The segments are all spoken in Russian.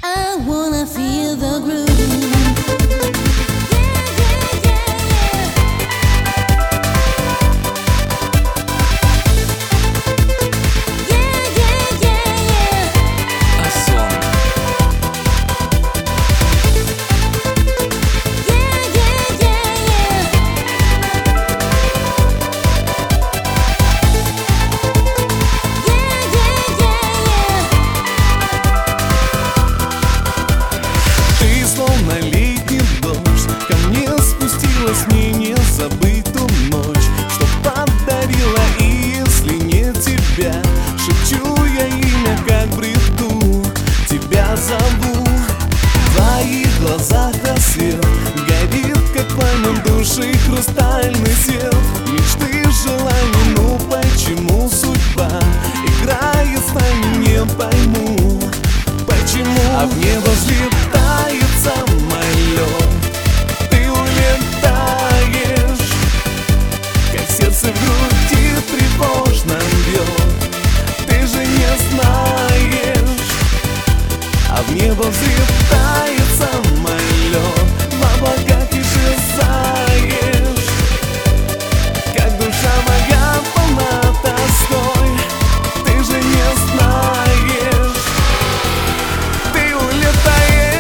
I wanna feel the groove. Мне не забыть ту ночь, что подарила. И если не тебя, шепчу я имя, как бреду, тебя зову. В твоих глазах рассвет горит, как пламя души, хрустальный свет. Мечты, желания, ну почему судьба играет с нами, не пойму, почему. А в небо взлетает самолет, сердце в груди тревожно бьет. Ты же не знаешь, а в небо взлетает самолет, в облаках исчезаешь, как душа моя полна тоской. Ты же не знаешь, ты улетаешь.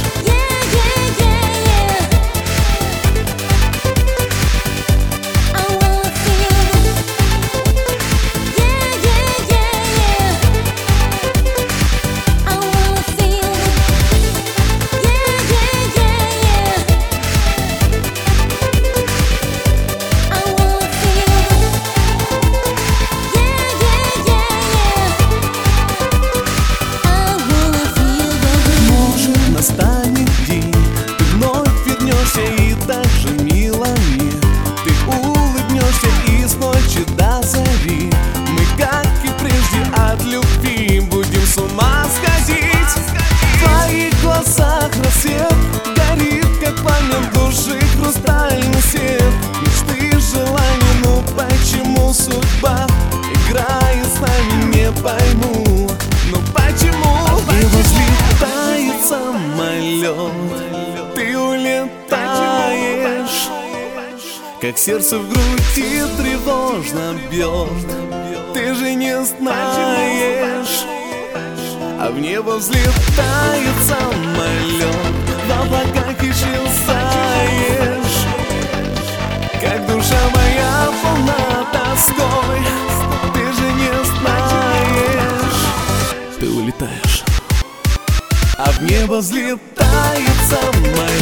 Настанет день, ты вновь вернешься, и так же мило мне. Ты улыбнешься, и с ночи до зари мы, как и прежде, от любви будем с ума сходить. В твоих глазах рассвет горит, как пламя души, хрустальный свет. Мечты, желания, ну почему судьба играет с нами, не пойму, ну почему. Небо взлетает самолет, ты улетаешь, как сердце в груди тревожно бьет. Ты же не знаешь, а в небо взлетает самолет, в облаках исчезаешь, как душа моя полна тоской. Ты же не знаешь, ты улетаешь, а в небо взлетает самолет.